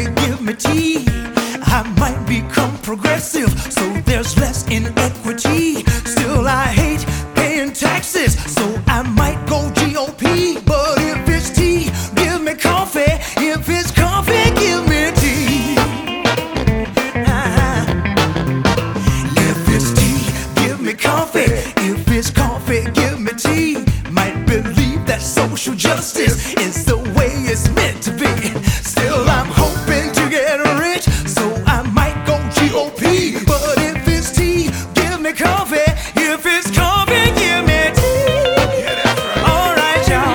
give me tea. I might become progressive, so there's less inequity. Still, I hate paying taxes, so I might go GOP. But if it's tea, give me coffee. If it's coffee, give me tea. If it's tea, give me coffee. If it's coffee, give me tea. Might believe that social justice is the way it's meant to be. Still, I'm hoping to get rich, so I might go GOP. But if it's tea, give me coffee. If it's coffee, give me tea. All right, y'all.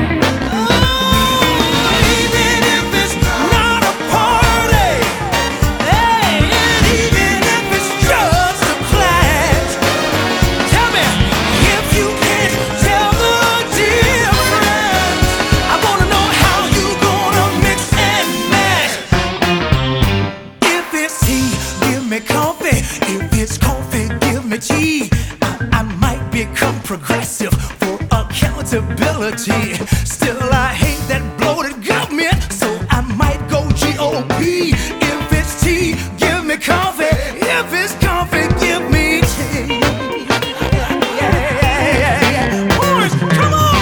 Even if it's not a party, hey, and even if it's just a class, tell me if you can't tell the difference. I wanna know how you gonna mix and match. If it's tea, give me coffee. If it's coffee, give me tea. I might become progressive for accountability. Still, I hate that bloated government, so I might go GOP. If it's tea, give me coffee. If it's coffee, give me tea. Yeah. Boys, come on!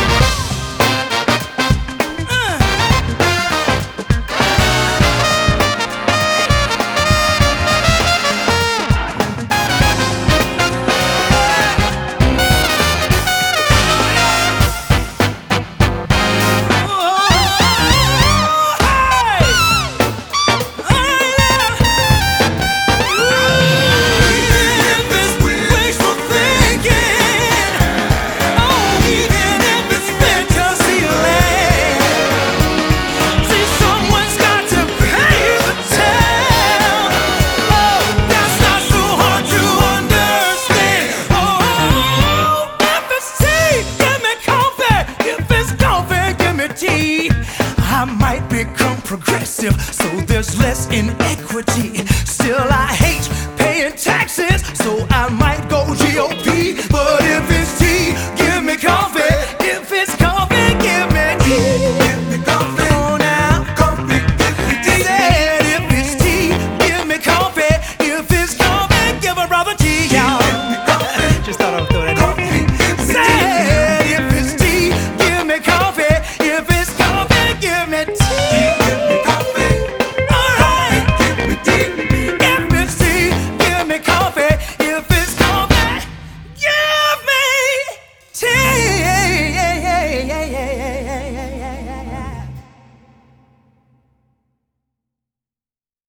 I might become progressive, so there's less inequity. Still, I hate paying taxes, so I might go GOP. But if it's tea, give me coffee.